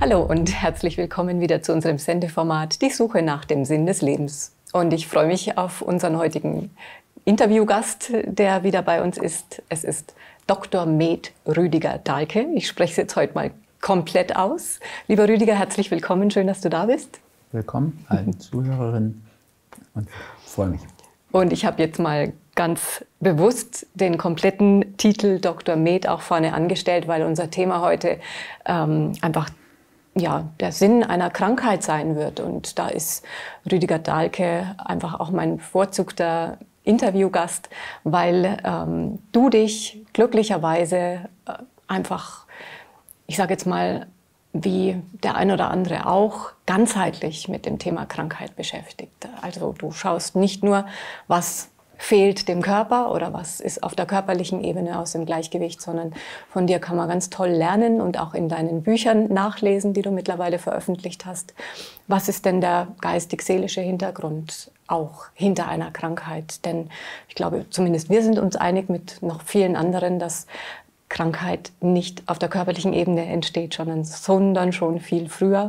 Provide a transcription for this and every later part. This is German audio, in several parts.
Hallo und herzlich willkommen wieder zu unserem Sendeformat Die Suche nach dem Sinn des Lebens. Und ich freue mich auf unseren heutigen Interviewgast, der wieder bei uns ist. Es ist Dr. Med Rüdiger Dahlke. Ich spreche es jetzt heute mal komplett aus. Lieber Rüdiger, herzlich willkommen. Schön, dass du da bist. Willkommen allen Zuhörerinnen und freue mich. Und ich habe jetzt mal ganz bewusst den kompletten Titel Dr. Med auch vorne angestellt, weil unser Thema heute einfach der Sinn einer Krankheit sein wird. Und da ist Rüdiger Dahlke einfach auch mein bevorzugter Interviewgast, weil du dich glücklicherweise einfach, ich sage jetzt mal, wie der ein oder andere auch, ganzheitlich mit dem Thema Krankheit beschäftigt. Also du schaust nicht nur, was fehlt dem Körper oder was ist auf der körperlichen Ebene aus dem Gleichgewicht, sondern von dir kann man ganz toll lernen und auch in deinen Büchern nachlesen, die du mittlerweile veröffentlicht hast. Was ist denn der geistig-seelische Hintergrund auch hinter einer Krankheit? Denn ich glaube, zumindest wir sind uns einig mit noch vielen anderen, dass Krankheit nicht auf der körperlichen Ebene entsteht, sondern schon viel früher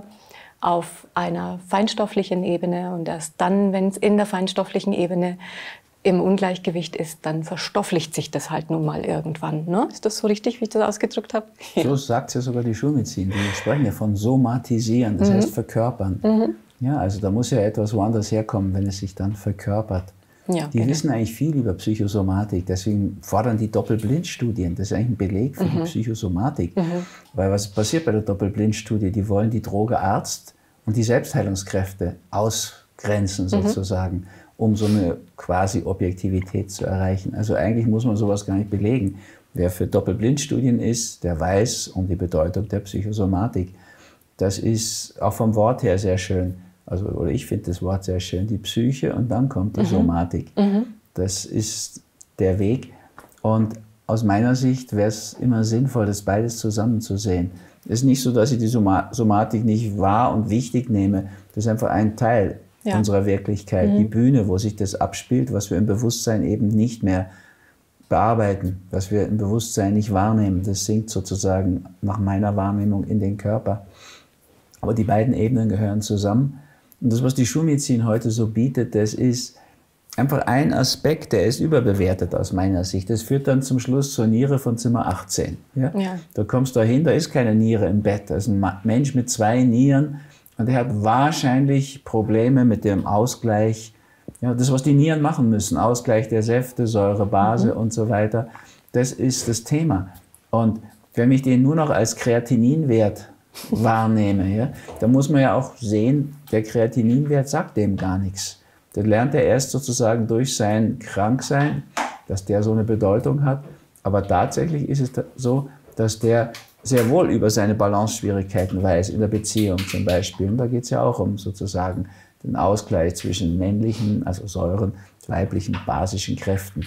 auf einer feinstofflichen Ebene. Und erst dann, wenn es in der feinstofflichen Ebene im Ungleichgewicht ist, dann verstofflicht sich das halt nun mal irgendwann. Ne? Ist das so richtig, wie ich das ausgedrückt habe? So sagt es ja sogar die Schulmedizin. Die sprechen ja von somatisieren, das heißt verkörpern. Ja, also da muss ja etwas woanders herkommen, wenn es sich dann verkörpert. Ja, die wissen eigentlich viel über Psychosomatik, deswegen fordern die Doppelblindstudien. Das ist eigentlich ein Beleg für die Psychosomatik. Weil was passiert bei der Doppelblindstudie? Die wollen die Droge Arzt und die Selbstheilungskräfte ausgrenzen sozusagen, um so eine quasi Objektivität zu erreichen. Also eigentlich muss man sowas gar nicht belegen. Wer für Doppelblindstudien ist, der weiß um die Bedeutung der Psychosomatik. Das ist auch vom Wort her sehr schön. Also, oder ich finde das Wort sehr schön, die Psyche und dann kommt die Somatik. Das ist der Weg. Und aus meiner Sicht wäre es immer sinnvoll, das beides zusammenzusehen. Es ist nicht so, dass ich die Somatik nicht wahr und wichtig nehme. Das ist einfach ein Teil unserer Wirklichkeit, die Bühne, wo sich das abspielt, was wir im Bewusstsein eben nicht mehr bearbeiten, was wir im Bewusstsein nicht wahrnehmen. Das sinkt sozusagen nach meiner Wahrnehmung in den Körper. Aber die beiden Ebenen gehören zusammen. Und das, was die Schulmedizin heute so bietet, das ist einfach ein Aspekt, der ist überbewertet aus meiner Sicht. Das führt dann zum Schluss zur Niere von Zimmer 18. Ja? Da kommst du dahin, da ist keine Niere im Bett. Da ist ein Mensch mit 2 Nieren und der hat wahrscheinlich Probleme mit dem Ausgleich. Ja, das, was die Nieren machen müssen, Ausgleich der Säfte, Säure, Base und so weiter, das ist das Thema. Und wenn ich den nur noch als Kreatininwert wahrnehme, ja, dann muss man ja auch sehen, der Kreatininwert sagt dem gar nichts. Das lernt er erst sozusagen durch sein Kranksein, dass der so eine Bedeutung hat. Aber tatsächlich ist es so, dass der sehr wohl über seine Balance-Schwierigkeiten weiß, in der Beziehung zum Beispiel. Und da geht es ja auch um sozusagen den Ausgleich zwischen männlichen, also Säuren, weiblichen, basischen Kräften.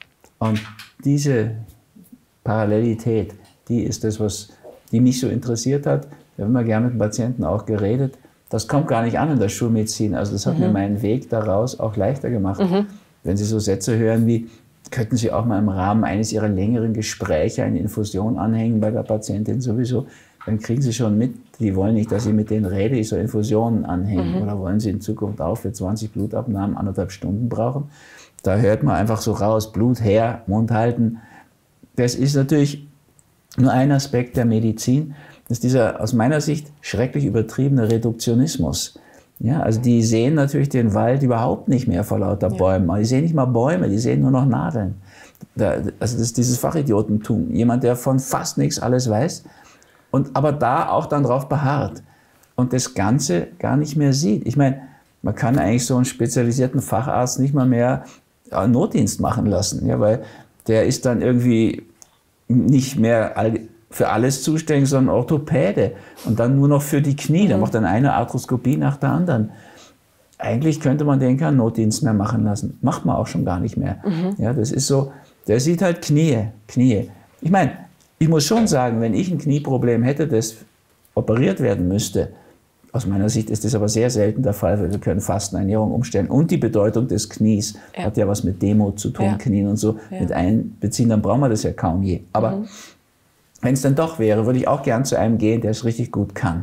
Und diese Parallelität, die ist das, die mich so interessiert hat. Ich habe immer gerne mit den Patienten auch geredet. Das kommt gar nicht an in der Schulmedizin. Also das hat mir meinen Weg daraus auch leichter gemacht. Wenn Sie so Sätze hören wie, könnten Sie auch mal im Rahmen eines Ihrer längeren Gespräche eine Infusion anhängen bei der Patientin sowieso, dann kriegen Sie schon mit, die wollen nicht, dass ich mit denen rede, ich soll Infusionen anhängen. Oder wollen Sie in Zukunft auch für 20 Blutabnahmen 1,5 Stunden brauchen? Da hört man einfach so raus, Blut her, Mund halten. Das ist natürlich nur ein Aspekt der Medizin. Das ist dieser aus meiner Sicht schrecklich übertriebene Reduktionismus. Ja, also die sehen natürlich den Wald überhaupt nicht mehr vor lauter Bäumen. Die sehen nicht mal Bäume, die sehen nur noch Nadeln. Also das ist dieses Fachidiotentum. Jemand, der von fast nichts alles weiß und aber da auch dann drauf beharrt und das Ganze gar nicht mehr sieht. Ich meine, man kann eigentlich so einen spezialisierten Facharzt nicht mal mehr Notdienst machen lassen, ja, weil der ist dann irgendwie nicht mehr für alles zuständig, sondern Orthopäde und dann nur noch für die Knie. Der macht dann eine Arthroskopie nach der anderen. Eigentlich könnte man den keinen Notdienst mehr machen lassen. Macht man auch schon gar nicht mehr. Ja, das ist so, der sieht halt Knie. Ich meine, ich muss schon sagen, wenn ich ein Knieproblem hätte, das operiert werden müsste, aus meiner Sicht ist das aber sehr selten der Fall, weil wir können Fastenernährung umstellen. Und die Bedeutung des Knies hat ja was mit Demut zu tun, Knien und so mit einbeziehen, dann brauchen wir das ja kaum je. Aber wenn es dann doch wäre, würde ich auch gern zu einem gehen, der es richtig gut kann.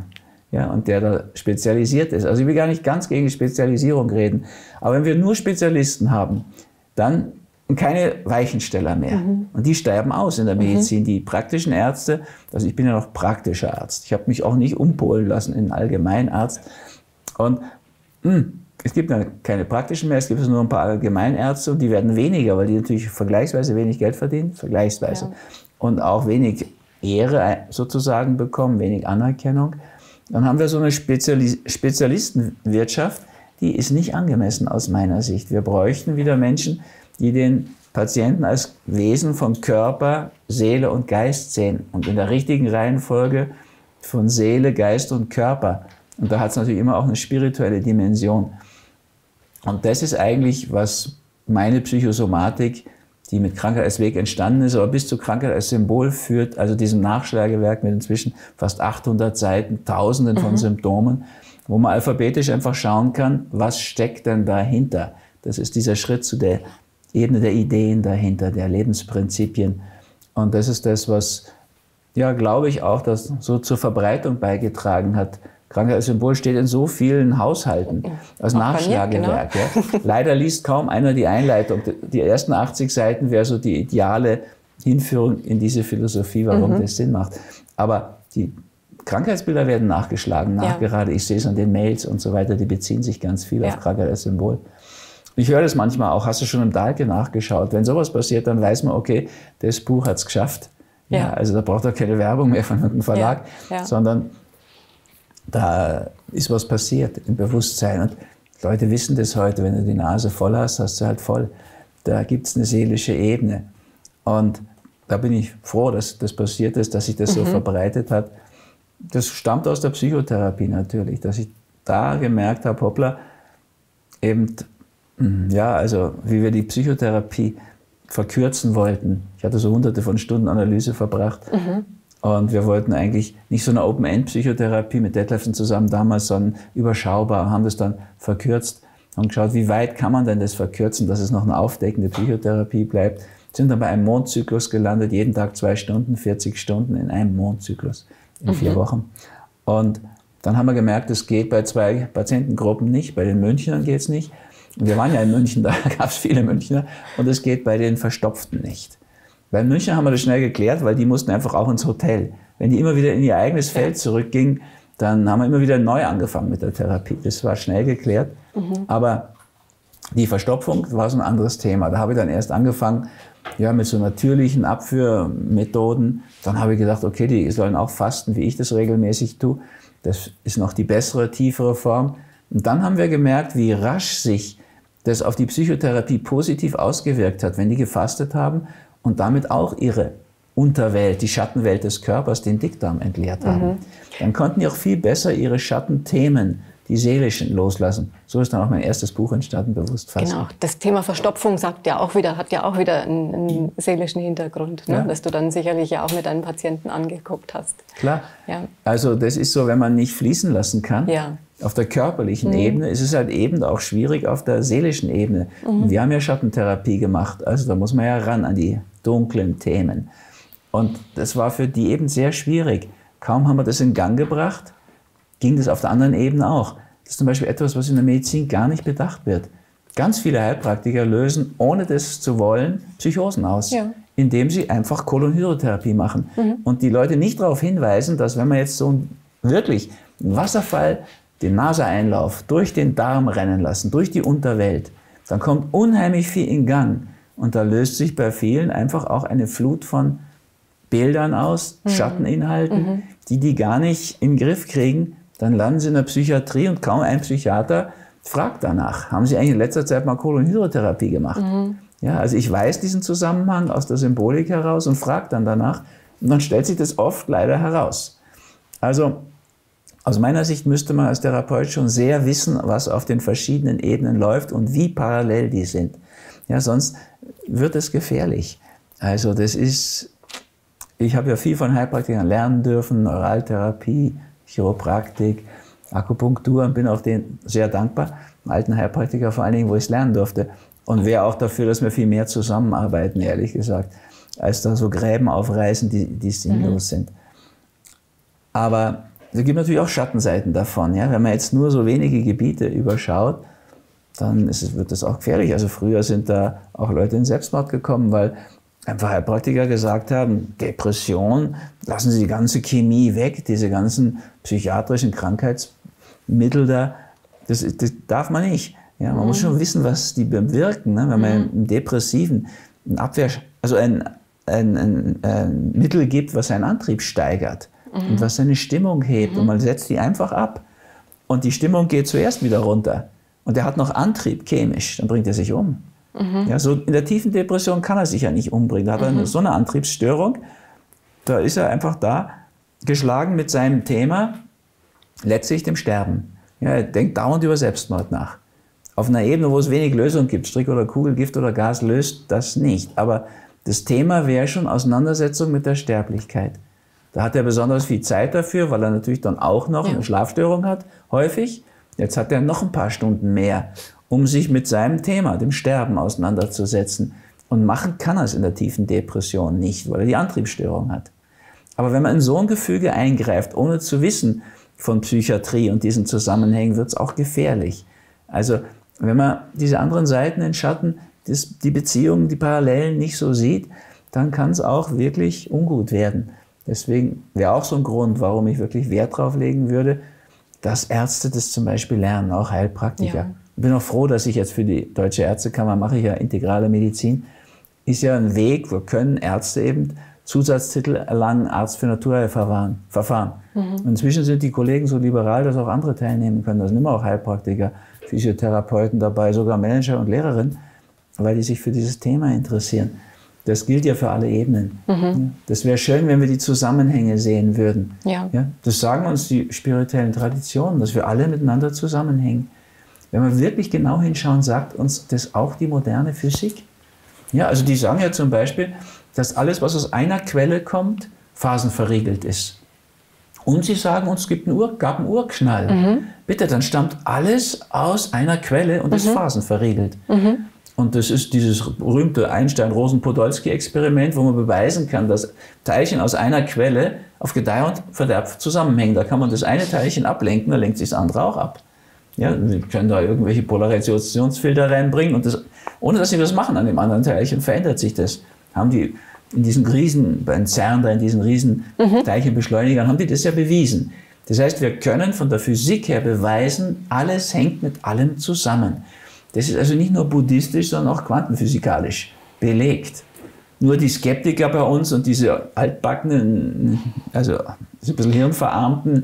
ja, und der da spezialisiert ist. Also ich will gar nicht ganz gegen die Spezialisierung reden, aber wenn wir nur Spezialisten haben, dann keine Weichensteller mehr. Und die sterben aus in der Medizin. Die praktischen Ärzte, also ich bin ja noch praktischer Arzt. Ich habe mich auch nicht umpolen lassen in einen Allgemeinarzt. Und es gibt keine praktischen mehr, es gibt nur ein paar Allgemeinärzte und die werden weniger, weil die natürlich vergleichsweise wenig Geld verdienen, vergleichsweise. Ja. Und auch wenig Ehre sozusagen bekommen, wenig Anerkennung. Dann haben wir so eine Spezialistenwirtschaft, die ist nicht angemessen aus meiner Sicht. Wir bräuchten wieder Menschen, die den Patienten als Wesen von Körper, Seele und Geist sehen und in der richtigen Reihenfolge von Seele, Geist und Körper. Und da hat es natürlich immer auch eine spirituelle Dimension. Und das ist eigentlich, was meine Psychosomatik, die mit Krankheit als Weg entstanden ist, aber bis zu Krankheit als Symbol führt, also diesem Nachschlagewerk mit inzwischen fast 800 Seiten, Tausenden von Symptomen, wo man alphabetisch einfach schauen kann, was steckt denn dahinter. Das ist dieser Schritt zu der Ebene der Ideen dahinter, der Lebensprinzipien. Und das ist das, was, ja, glaube ich auch, das so zur Verbreitung beigetragen hat. Krankheit als Symbol steht in so vielen Haushalten als Nachschlagewerk. Genau. Ja. Leider liest kaum einer die Einleitung. Die ersten 80 Seiten wäre so die ideale Hinführung in diese Philosophie, warum das Sinn macht. Aber die Krankheitsbilder werden nachgeschlagen, nachgerade. Ich sehe es an den Mails und so weiter, die beziehen sich ganz viel auf Krankheit als Symbol. Ich höre das manchmal auch, hast du schon im Dahlke nachgeschaut? Wenn sowas passiert, dann weiß man, okay, das Buch hat es geschafft. Ja, also da braucht er keine Werbung mehr von einem Verlag, sondern da ist was passiert im Bewusstsein. Und Leute wissen das heute, wenn du die Nase voll hast, hast du halt voll. Da gibt es eine seelische Ebene. Und da bin ich froh, dass das passiert ist, dass sich das so verbreitet hat. Das stammt aus der Psychotherapie natürlich, dass ich da gemerkt habe, hoppla, eben, ja, also wie wir die Psychotherapie verkürzen wollten. Ich hatte so hunderte von Stunden Analyse verbracht. Und wir wollten eigentlich nicht so eine Open-End-Psychotherapie mit Detlefsen zusammen damals, sondern überschaubar, haben das dann verkürzt und geschaut, wie weit kann man denn das verkürzen, dass es noch eine aufdeckende Psychotherapie bleibt. Sind dann bei einem Mondzyklus gelandet, jeden Tag 2 Stunden, 40 Stunden in einem Mondzyklus in 4 Wochen. Und dann haben wir gemerkt, es geht bei 2 Patientengruppen nicht, bei den Münchnern geht es nicht. Und wir waren ja in München, da gab es viele Münchner und es geht bei den Verstopften nicht. Bei den Münchnern haben wir das schnell geklärt, weil die mussten einfach auch ins Hotel. Wenn die immer wieder in ihr eigenes Feld zurückgingen, dann haben wir immer wieder neu angefangen mit der Therapie. Das war schnell geklärt. Aber die Verstopfung war so ein anderes Thema. Da habe ich dann erst angefangen, ja, mit so natürlichen Abführmethoden. Dann habe ich gedacht, okay, die sollen auch fasten, wie ich das regelmäßig tue. Das ist noch die bessere, tiefere Form. Und dann haben wir gemerkt, wie rasch sich das auf die Psychotherapie positiv ausgewirkt hat, wenn die gefastet haben und damit auch ihre Unterwelt, die Schattenwelt des Körpers, den Dickdarm entleert haben. Dann konnten die auch viel besser ihre Schattenthemen, die seelischen, loslassen. So ist dann auch mein erstes Buch entstanden, Bewusst Fasten. Genau, das Thema Verstopfung hat ja auch wieder einen seelischen Hintergrund, ne? Das du dann sicherlich ja auch mit deinen Patienten angeguckt hast. Klar, also das ist so, wenn man nicht fließen lassen kann, auf der körperlichen Ebene, ist es halt eben auch schwierig auf der seelischen Ebene. Und wir haben ja Schattentherapie gemacht, also da muss man ja ran an die dunklen Themen. Und das war für die eben sehr schwierig. Kaum haben wir das in Gang gebracht, ging das auf der anderen Ebene auch. Das ist zum Beispiel etwas, was in der Medizin gar nicht bedacht wird. Ganz viele Heilpraktiker lösen, ohne das zu wollen, Psychosen aus, indem sie einfach Kolonhydrotherapie machen. Und die Leute nicht darauf hinweisen, dass wenn man jetzt so wirklich einen Wasserfall, den Naseeinlauf durch den Darm rennen lassen, durch die Unterwelt, dann kommt unheimlich viel in Gang. Und da löst sich bei vielen einfach auch eine Flut von Bildern aus, Schatteninhalten, die gar nicht in den Griff kriegen. Dann landen sie in der Psychiatrie und kaum ein Psychiater fragt danach. Haben Sie eigentlich in letzter Zeit mal Kolonhydrotherapie gemacht? Ja, also ich weiß diesen Zusammenhang aus der Symbolik heraus und frage dann danach. Und dann stellt sich das oft leider heraus. Also aus meiner Sicht müsste man als Therapeut schon sehr wissen, was auf den verschiedenen Ebenen läuft und wie parallel die sind. Ja, sonst wird es gefährlich. Also das ist, ich habe ja viel von Heilpraktikern lernen dürfen, Neuraltherapie, Chiropraktik, Akupunktur und bin auch denen sehr dankbar, alten Heilpraktiker vor allen Dingen, wo ich es lernen durfte. Und wäre auch dafür, dass wir viel mehr zusammenarbeiten, ehrlich gesagt, als da so Gräben aufreißen, die sinnlos sind. Aber es gibt natürlich auch Schattenseiten davon. Ja? Wenn man jetzt nur so wenige Gebiete überschaut, dann wird das auch gefährlich. Also früher sind da auch Leute in Selbstmord gekommen, weil einfach Heilpraktiker gesagt haben, Depression, lassen Sie die ganze Chemie weg, diese ganzen psychiatrischen Krankheitsmittel da, das darf man nicht. Ja, man muss schon wissen, was die bewirken. Ne? Wenn man einem Depressiven ein Mittel gibt, was seinen Antrieb steigert und was seine Stimmung hebt und man setzt die einfach ab und die Stimmung geht zuerst wieder runter und der hat noch Antrieb chemisch, dann bringt er sich um. Ja, so in der tiefen Depression kann er sich ja nicht umbringen. Da hat er so eine Antriebsstörung, da ist er einfach da geschlagen mit seinem Thema, letztlich dem Sterben. Ja, er denkt dauernd über Selbstmord nach. Auf einer Ebene, wo es wenig Lösung gibt, Strick oder Kugel, Gift oder Gas, löst das nicht. Aber das Thema wäre schon Auseinandersetzung mit der Sterblichkeit. Da hat er besonders viel Zeit dafür, weil er natürlich dann auch noch eine Schlafstörung hat, häufig. Jetzt hat er noch ein paar Stunden mehr, um sich mit seinem Thema, dem Sterben, auseinanderzusetzen. Und machen kann er es in der tiefen Depression nicht, weil er die Antriebsstörung hat. Aber wenn man in so ein Gefüge eingreift, ohne zu wissen von Psychiatrie und diesen Zusammenhängen, wird es auch gefährlich. Also wenn man diese anderen Seiten in Schatten, die Beziehungen, die Parallelen nicht so sieht, dann kann es auch wirklich ungut werden. Deswegen wäre auch so ein Grund, warum ich wirklich Wert drauf legen würde, dass Ärzte das zum Beispiel lernen, auch Heilpraktiker. Ja. Ich bin auch froh, dass ich jetzt für die Deutsche Ärztekammer mache ich ja integrale Medizin. Ist ja ein Weg, wo können Ärzte eben Zusatztitel erlangen, Arzt für Naturheilverfahren. Und inzwischen sind die Kollegen so liberal, dass auch andere teilnehmen können. Da sind immer auch Heilpraktiker, Physiotherapeuten dabei, sogar Manager und Lehrerinnen, weil die sich für dieses Thema interessieren. Das gilt ja für alle Ebenen. Das wäre schön, wenn wir die Zusammenhänge sehen würden. Ja. Das sagen uns die spirituellen Traditionen, dass wir alle miteinander zusammenhängen. Wenn wir wirklich genau hinschauen, sagt uns das auch die moderne Physik. Ja, also die sagen ja zum Beispiel, dass alles, was aus einer Quelle kommt, phasenverriegelt ist. Und sie sagen uns, es gab einen Urknall. Bitte, dann stammt alles aus einer Quelle und ist phasenverriegelt. Und das ist dieses berühmte Einstein-Rosen-Podolsky-Experiment, wo man beweisen kann, dass Teilchen aus einer Quelle auf Gedeih und Verderb zusammenhängen. Da kann man das eine Teilchen ablenken, dann lenkt sich das andere auch ab. Ja, wir können da irgendwelche Polarisationsfilter reinbringen und das, ohne dass sie was machen an dem anderen Teilchen, verändert sich das. Haben die in diesen Riesen, beim CERN, in diesen riesen Teilchenbeschleunigern, haben die das ja bewiesen. Das heißt, wir können von der Physik her beweisen, alles hängt mit allem zusammen. Das ist also nicht nur buddhistisch, sondern auch quantenphysikalisch belegt. Nur die Skeptiker bei uns und diese altbackenen, also ein bisschen hirnverarmten,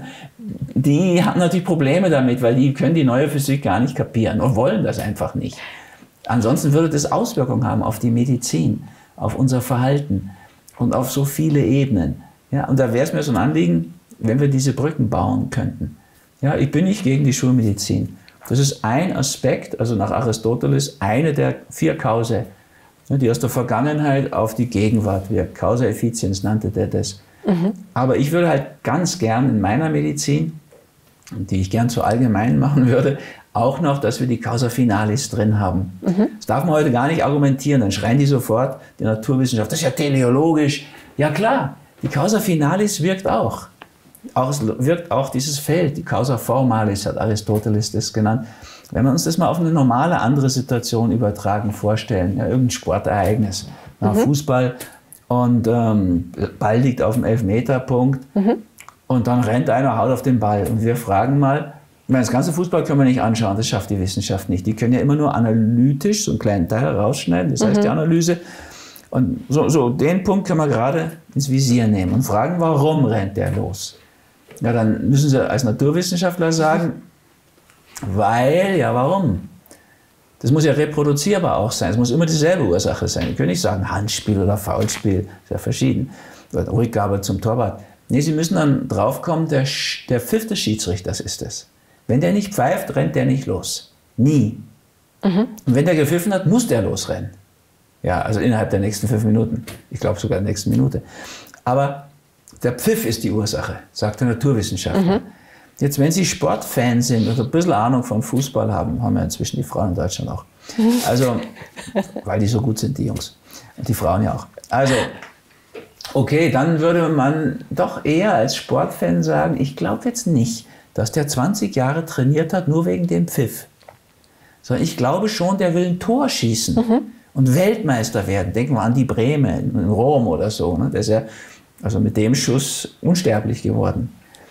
die haben natürlich Probleme damit, weil die können die neue Physik gar nicht kapieren und wollen das einfach nicht. Ansonsten würde das Auswirkungen haben auf die Medizin, auf unser Verhalten und auf so viele Ebenen. Ja, und da wäre es mir so ein Anliegen, wenn wir diese Brücken bauen könnten. Ja, ich bin nicht gegen die Schulmedizin. Das ist ein Aspekt, also nach Aristoteles, eine der 4 Kausae, die aus der Vergangenheit auf die Gegenwart wirkt. Causa efficiens nannte der das. Aber ich würde halt ganz gern in meiner Medizin, die ich gern zu allgemein machen würde, auch noch, dass wir die Causa finalis drin haben. Das darf man heute gar nicht argumentieren, dann schreien die sofort, die Naturwissenschaft, das ist ja teleologisch. Ja klar, die Causa finalis wirkt auch. Wirkt auch dieses Feld, die Causa formalis hat Aristoteles das genannt. Wenn wir uns das mal auf eine normale andere Situation übertragen, vorstellen, ja, irgendein Sportereignis, Fußball und Ball liegt auf dem Elfmeterpunkt und dann rennt einer, haut auf den Ball und wir fragen mal, das ganze Fußball können wir nicht anschauen, das schafft die Wissenschaft nicht. Die können ja immer nur analytisch so einen kleinen Teil rausschneiden, das heißt die Analyse. Und so den Punkt können wir gerade ins Visier nehmen und fragen, warum rennt der los? Ja, dann müssen Sie als Naturwissenschaftler sagen, weil, ja warum? Das muss ja reproduzierbar auch sein, es muss immer dieselbe Ursache sein. Sie können nicht sagen Handspiel oder Foulspiel, ist ja verschieden. Oder Rückgabe zum Torwart. Nee, Sie müssen dann draufkommen, der Pfiff des Schiedsrichters ist es. Wenn der nicht pfeift, rennt der nicht los. Nie. Und wenn der gepfiffen hat, muss der losrennen. Ja, also innerhalb der nächsten 5 Minuten. Ich glaube sogar der nächsten Minute. Aber der Pfiff ist die Ursache, sagt der Naturwissenschaftler. Jetzt, wenn Sie Sportfan sind oder ein bisschen Ahnung von Fußball haben, haben ja inzwischen die Frauen in Deutschland auch. Also, weil die so gut sind, die Jungs. Und die Frauen ja auch. Also, Okay, dann würde man doch eher als Sportfan sagen, ich glaube jetzt nicht, dass der 20 Jahre trainiert hat, nur wegen dem Pfiff. Sondern ich glaube schon, der will ein Tor schießen und Weltmeister werden. Denken wir an die Breme in Rom oder so. Ne? Der ist ja also mit dem Schuss unsterblich geworden.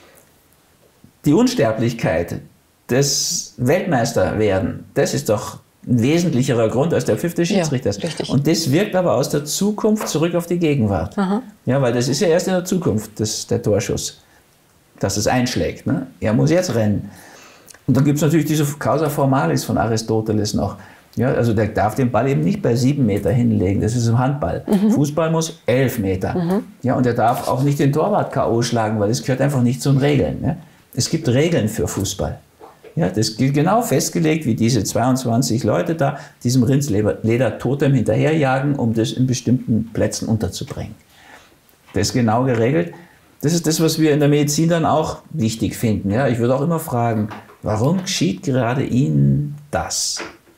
Die Unsterblichkeit des Weltmeisterwerden, das ist doch ein wesentlicherer Grund als der Pfiff des Schiedsrichters. Ja, richtig. Und das wirkt aber aus der Zukunft zurück auf die Gegenwart. Aha. Ja, weil das ist ja erst in der Zukunft, der Torschuss, dass es einschlägt. Ne? Er muss jetzt rennen. Und dann gibt es natürlich diese Causa Formalis von Aristoteles noch. Ja, also der darf den Ball eben nicht bei 7 Meter hinlegen, das ist im Handball. Fußball muss 11 Meter. Ja, und er darf auch nicht den Torwart K.O. schlagen, weil das gehört einfach nicht zu den Regeln. Ne? Es gibt Regeln für Fußball. Ja, das gilt genau festgelegt, wie diese 22 Leute da diesem Rindsleder-Totem hinterherjagen, um das in bestimmten Plätzen unterzubringen. Das ist genau geregelt. Das ist das, was wir in der Medizin dann auch wichtig finden. Ja, ich würde auch immer fragen, warum geschieht gerade Ihnen das?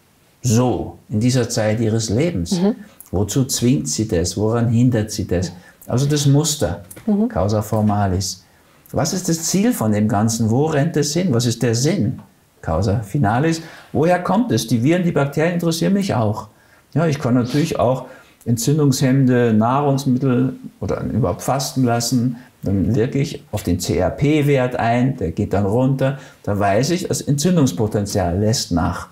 So, in dieser Zeit ihres Lebens. Wozu zwingt sie das? Woran hindert sie das? Also das Muster, Causa Formalis. Was ist das Ziel von dem Ganzen? Wo rennt es hin? Was ist der Sinn? Causa Finalis. Woher kommt es? Die Viren, die Bakterien interessieren mich auch. Ja, ich kann natürlich auch entzündungshemmende Nahrungsmittel oder überhaupt fasten lassen. Dann wirke ich auf den CRP-Wert ein, der geht dann runter. Da weiß ich, das Entzündungspotenzial lässt nach.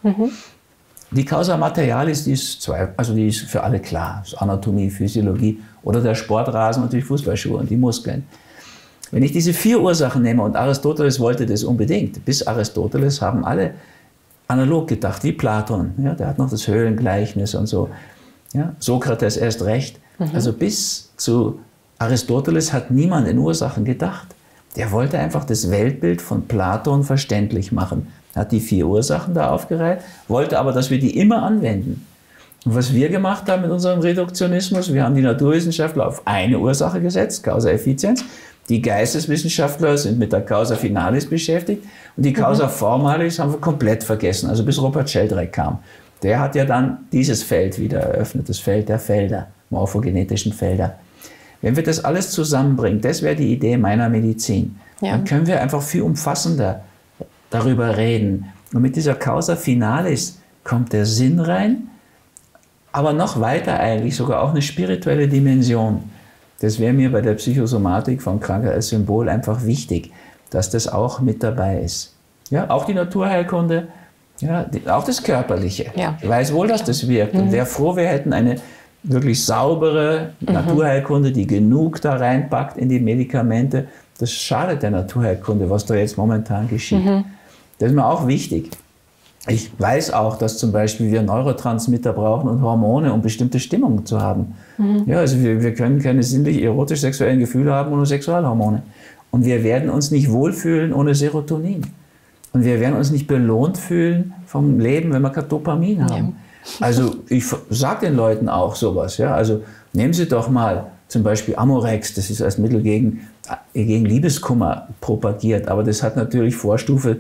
Die Causa Materialis, die ist für alle klar. Das ist Anatomie, Physiologie oder der Sportrasen, natürlich Fußballschuhe und die Muskeln. Wenn ich diese 4 Ursachen nehme, und Aristoteles wollte das unbedingt, bis Aristoteles haben alle analog gedacht, wie Platon. Ja, der hat noch das Höhlengleichnis und so. Ja, Sokrates erst recht. Also bis zu Aristoteles hat niemand in Ursachen gedacht. Der wollte einfach das Weltbild von Platon verständlich machen. Hat die 4 Ursachen da aufgereiht, wollte aber, dass wir die immer anwenden. Und was wir gemacht haben mit unserem Reduktionismus, wir haben die Naturwissenschaftler auf eine Ursache gesetzt, Causa efficiens. Die Geisteswissenschaftler sind mit der Causa finalis beschäftigt und die Causa formalis haben wir komplett vergessen, also bis Robert Sheldrake kam. Der hat ja dann dieses Feld wieder eröffnet, das Feld der Felder, morphogenetischen Felder. Wenn wir das alles zusammenbringen, das wäre die Idee meiner Medizin, dann können wir einfach viel umfassender darüber reden. Und mit dieser Causa finalis kommt der Sinn rein, aber noch weiter eigentlich sogar auch eine spirituelle Dimension. Das wäre mir bei der Psychosomatik von Krankheit als Symbol einfach wichtig, dass das auch mit dabei ist. Ja, auch die Naturheilkunde, ja, auch das Körperliche. Ja. Ich weiß wohl, dass das wirkt. Und wäre froh, wir hätten eine wirklich saubere Naturheilkunde, die genug da reinpackt in die Medikamente. Das schadet der Naturheilkunde, was da jetzt momentan geschieht. Das ist mir auch wichtig. Ich weiß auch, dass zum Beispiel wir Neurotransmitter brauchen und Hormone, um bestimmte Stimmungen zu haben. Ja, also wir können keine sinnlich erotisch-sexuellen Gefühle haben ohne Sexualhormone. Und wir werden uns nicht wohlfühlen ohne Serotonin. Und wir werden uns nicht belohnt fühlen vom Leben, wenn wir kein Dopamin haben. Ja. Also ich sage den Leuten auch sowas. Ja? Also nehmen Sie doch mal zum Beispiel Amorex, das ist als Mittel gegen Liebeskummer propagiert, aber das hat natürlich Vorstufe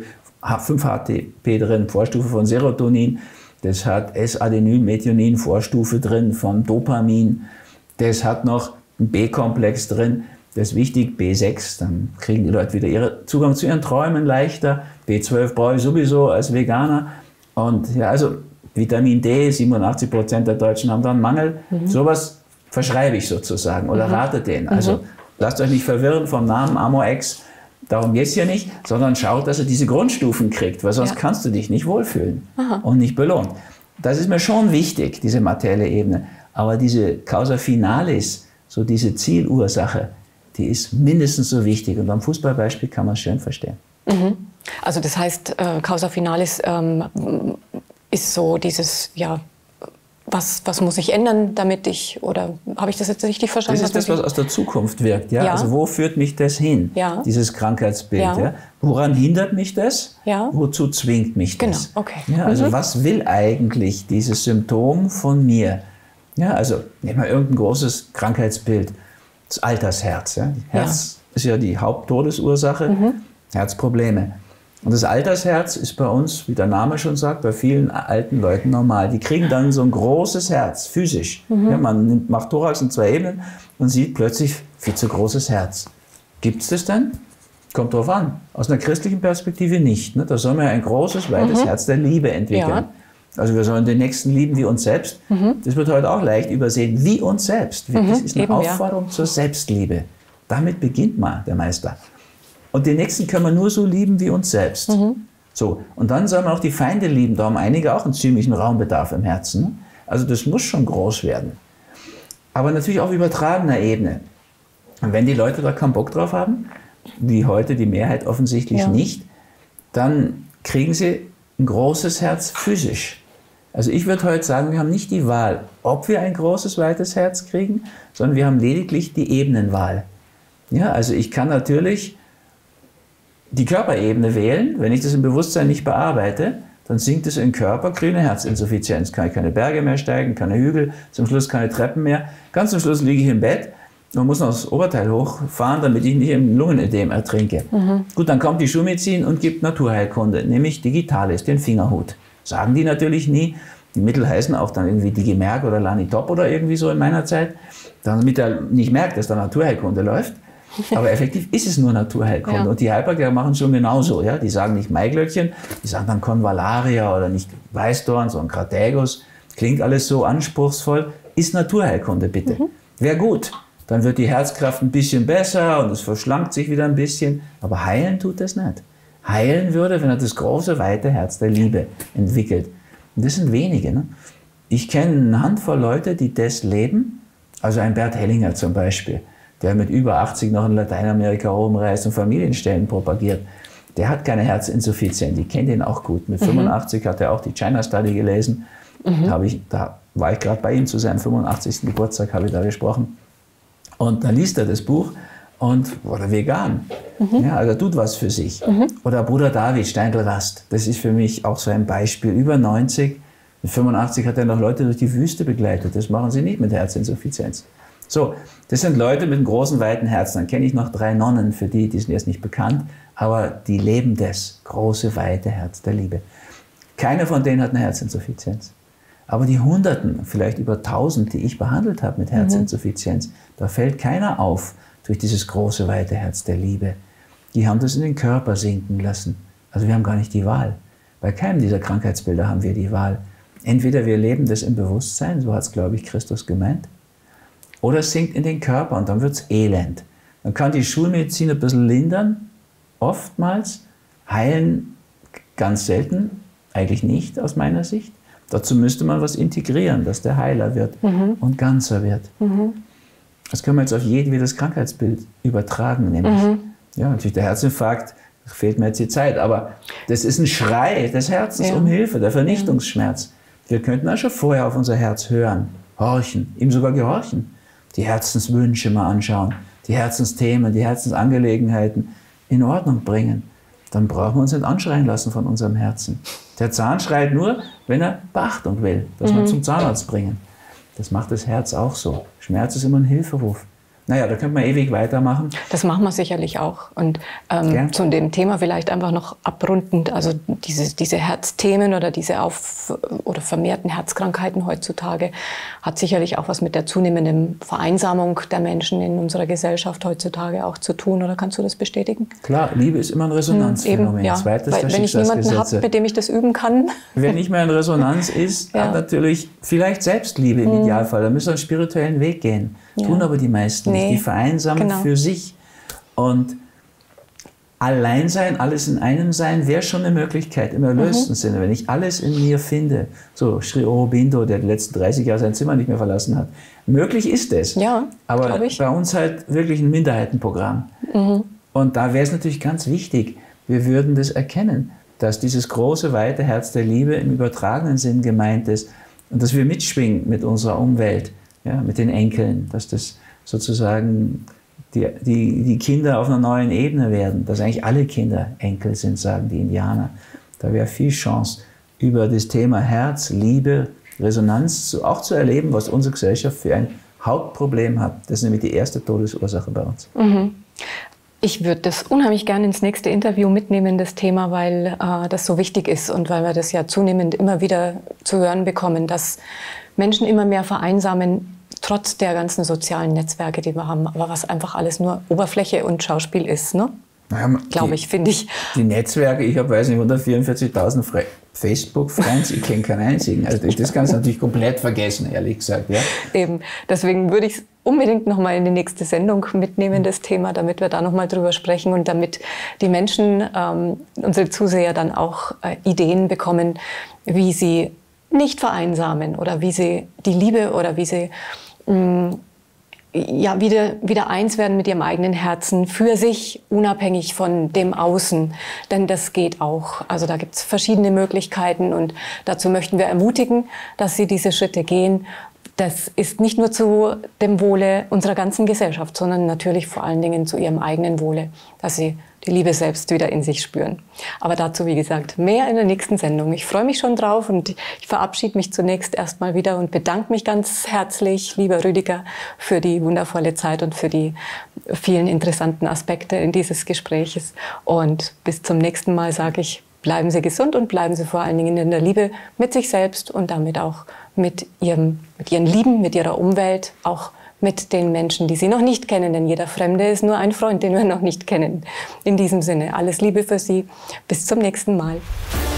5-HTP drin, Vorstufe von Serotonin, das hat S-Adenyl-Methionin, Vorstufe drin von Dopamin, das hat noch einen B-Komplex drin, das ist wichtig, B6, dann kriegen die Leute wieder ihren Zugang zu ihren Träumen leichter, B12 brauche ich sowieso als Veganer und ja, also Vitamin D, 87% der Deutschen haben da einen Mangel, sowas verschreibe ich sozusagen oder rate denen, also lasst euch nicht verwirren vom Namen Amorex. Darum geht es ja nicht, sondern schaut, dass er diese Grundstufen kriegt, weil sonst kannst du dich nicht wohlfühlen und nicht belohnt. Das ist mir schon wichtig, diese materielle Ebene. Aber diese Causa finalis, so diese Zielursache, die ist mindestens so wichtig. Und am Fußballbeispiel kann man es schön verstehen. Also das heißt, Causa finalis ist so dieses, ja, was muss ich ändern, damit ich, oder habe ich das jetzt richtig verstanden? Das ist das, was aus der Zukunft wirkt. Ja? Also wo führt mich das hin, dieses Krankheitsbild? Ja? Woran hindert mich das? Wozu zwingt mich das? Genau, okay. Ja, also was will eigentlich dieses Symptom von mir? Ja, also nehmen wir irgendein großes Krankheitsbild, das Altersherz. Ja? Herz ist ja die Haupttodesursache, Herzprobleme. Und das Altersherz ist bei uns, wie der Name schon sagt, bei vielen alten Leuten normal. Die kriegen dann so ein großes Herz, physisch. Ja, man macht Thorax in 2 Ebenen und sieht plötzlich viel zu großes Herz. Gibt es das denn? Kommt drauf an. Aus einer christlichen Perspektive nicht. Ne? Da soll man ja ein großes, weites Herz der Liebe entwickeln. Ja. Also wir sollen den Nächsten lieben wie uns selbst. Das wird heute auch leicht übersehen. Wie uns selbst. Das ist eine Aufforderung zur Selbstliebe. Damit beginnt mal der Meister. Und den Nächsten können wir nur so lieben wie uns selbst. So. Und dann soll man auch die Feinde lieben. Da haben einige auch einen ziemlichen Raumbedarf im Herzen. Also das muss schon groß werden. Aber natürlich auf übertragener Ebene. Und wenn die Leute da keinen Bock drauf haben, wie heute die Mehrheit offensichtlich nicht, dann kriegen sie ein großes Herz physisch. Also ich würde heute sagen, wir haben nicht die Wahl, ob wir ein großes, weites Herz kriegen, sondern wir haben lediglich die Ebenenwahl. Ja, also ich kann natürlich die Körperebene wählen. Wenn ich das im Bewusstsein nicht bearbeite, dann sinkt es im Körper, kriege eine Herzinsuffizienz. Kann ich keine Berge mehr steigen, keine Hügel, zum Schluss keine Treppen mehr. Ganz zum Schluss liege ich im Bett. Man muss noch das Oberteil hochfahren, damit ich nicht im Lungenödem ertrinke. Gut, dann kommt die Schulmedizin und gibt Naturheilkunde, nämlich Digitalis, den Fingerhut. Sagen die natürlich nie. Die Mittel heißen auch dann irgendwie Digimerk oder Lanitop oder irgendwie so in meiner Zeit, damit er nicht merkt, dass da Naturheilkunde läuft. Aber effektiv ist es nur Naturheilkunde. Und die Heilpraktiker machen schon genauso. Ja? Die sagen nicht Maiglöckchen, die sagen dann Convallaria oder nicht Weißdorn, sondern Crataegus. Klingt alles so anspruchsvoll. Ist Naturheilkunde, bitte. Wäre gut. Dann wird die Herzkraft ein bisschen besser und es verschlankt sich wieder ein bisschen. Aber heilen tut das nicht. Heilen würde, wenn er das große, weite Herz der Liebe entwickelt. Und das sind wenige. Ne? Ich kenne eine Handvoll Leute, die das leben. Also ein Bert Hellinger zum Beispiel, der mit über 80 noch in Lateinamerika rumreist und Familienstellen propagiert. Der hat keine Herzinsuffizienz. Ich kenne den auch gut. Mit 85 hat er auch die China Study gelesen. Da war ich gerade bei ihm zu seinem 85. Geburtstag, habe ich da gesprochen. Und dann liest er das Buch und wurde vegan. Ja, also tut was für sich. Oder Bruder David Steindl-Rast. Das ist für mich auch so ein Beispiel. Über 90, mit 85 hat er noch Leute durch die Wüste begleitet. Das machen sie nicht mit Herzinsuffizienz. So, das sind Leute mit einem großen, weiten Herzen. Dann kenne ich noch 3 Nonnen, für die sind jetzt nicht bekannt, aber die leben das große, weite Herz der Liebe. Keiner von denen hat eine Herzinsuffizienz. Aber die Hunderten, vielleicht über 1000, die ich behandelt habe mit Herzinsuffizienz, da fällt keiner auf durch dieses große, weite Herz der Liebe. Die haben das in den Körper sinken lassen. Also wir haben gar nicht die Wahl. Bei keinem dieser Krankheitsbilder haben wir die Wahl. Entweder wir leben das im Bewusstsein, so hat es, glaube ich, Christus gemeint, oder es sinkt in den Körper und dann wird es elend. Dann kann die Schulmedizin ein bisschen lindern, oftmals, heilen ganz selten, eigentlich nicht aus meiner Sicht. Dazu müsste man was integrieren, dass der Heiler wird und ganzer wird. Das können wir jetzt auf jedes Krankheitsbild übertragen, nämlich. Ja, natürlich der Herzinfarkt, da fehlt mir jetzt die Zeit, aber das ist ein Schrei des Herzens um Hilfe, der Vernichtungsschmerz. Wir könnten auch schon vorher auf unser Herz hören, horchen, ihm sogar gehorchen. Die Herzenswünsche mal anschauen, die Herzensthemen, die Herzensangelegenheiten in Ordnung bringen. Dann brauchen wir uns nicht anschreien lassen von unserem Herzen. Der Zahn schreit nur, wenn er Beachtung will, dass wir zum Zahnarzt bringen. Das macht das Herz auch so. Schmerz ist immer ein Hilferuf. Naja, da könnte man ewig weitermachen. Das machen wir sicherlich auch. Und zu dem Thema vielleicht einfach noch abrundend, also diese Herzthemen oder diese oder vermehrten Herzkrankheiten heutzutage hat sicherlich auch was mit der zunehmenden Vereinsamung der Menschen in unserer Gesellschaft heutzutage auch zu tun. Oder kannst du das bestätigen? Klar, Liebe ist immer ein Resonanzphänomen. Eben, ja. Zweites Weil, wenn ich niemanden habe, mit dem ich das üben kann. Wer nicht mehr in Resonanz ist, hat natürlich vielleicht Selbstliebe im Idealfall. Da müssen wir einen spirituellen Weg gehen. Tun aber die meisten nicht. Die vereinsamen für sich. Und allein sein, alles in einem sein, wäre schon eine Möglichkeit im erlösten Sinne. Wenn ich alles in mir finde, so Sri Aurobindo, der die letzten 30 Jahre sein Zimmer nicht mehr verlassen hat. Möglich ist es. Ja, aber bei uns halt wirklich ein Minderheitenprogramm. Und da wäre es natürlich ganz wichtig, wir würden das erkennen, dass dieses große, weite Herz der Liebe im übertragenen Sinn gemeint ist und dass wir mitschwingen mit unserer Umwelt. Ja, mit den Enkeln, dass das sozusagen die Kinder auf einer neuen Ebene werden, dass eigentlich alle Kinder Enkel sind, sagen die Indianer. Da wäre viel Chance, über das Thema Herz, Liebe, Resonanz auch zu erleben, was unsere Gesellschaft für ein Hauptproblem hat. Das ist nämlich die erste Todesursache bei uns. Ich würde das unheimlich gerne ins nächste Interview mitnehmen, das Thema, weil das so wichtig ist und weil wir das ja zunehmend immer wieder zu hören bekommen, dass Menschen immer mehr vereinsamen, trotz der ganzen sozialen Netzwerke, die wir haben, aber was einfach alles nur Oberfläche und Schauspiel ist, ne? Glaube ich, finde ich. Die Netzwerke, ich habe, weiß nicht, 144.000 Facebook-Friends, ich kenne keinen einzigen. Also das kannst du natürlich komplett vergessen, ehrlich gesagt. Ja? Eben, deswegen würde ich es unbedingt nochmal in die nächste Sendung mitnehmen, das Thema, damit wir da nochmal drüber sprechen und damit die Menschen, unsere Zuseher dann auch Ideen bekommen, wie sie nicht vereinsamen oder wie sie die Liebe oder wie sie ja, wieder eins werden mit ihrem eigenen Herzen für sich, unabhängig von dem Außen. Denn das geht auch. Also da gibt es verschiedene Möglichkeiten und dazu möchten wir ermutigen, dass sie diese Schritte gehen. Das ist nicht nur zu dem Wohle unserer ganzen Gesellschaft, sondern natürlich vor allen Dingen zu ihrem eigenen Wohle, dass sie die Liebe selbst wieder in sich spüren. Aber dazu, wie gesagt, mehr in der nächsten Sendung. Ich freue mich schon drauf und ich verabschiede mich zunächst erstmal wieder und bedanke mich ganz herzlich, lieber Rüdiger, für die wundervolle Zeit und für die vielen interessanten Aspekte in dieses Gespräches. Und bis zum nächsten Mal sage ich, bleiben Sie gesund und bleiben Sie vor allen Dingen in der Liebe mit sich selbst und damit auch mit Ihren Lieben, mit Ihrer Umwelt, auch mit den Menschen, die Sie noch nicht kennen, denn jeder Fremde ist nur ein Freund, den wir noch nicht kennen. In diesem Sinne, alles Liebe für Sie. Bis zum nächsten Mal.